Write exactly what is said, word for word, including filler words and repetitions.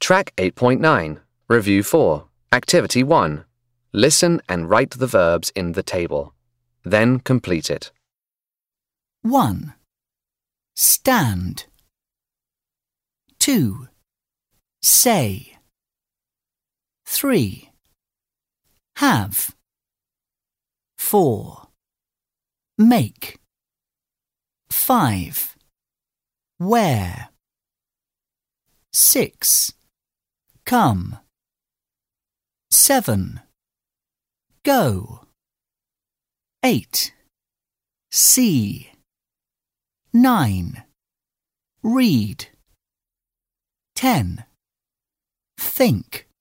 Track eight point nine. Review four. Activity one. Listen and write the verbs in the table. Then complete it. one. Stand. two. Say. three. Have. four. Make. five. Wear. six. Come. seven. Go. eight. See. nine. Read. ten. Think.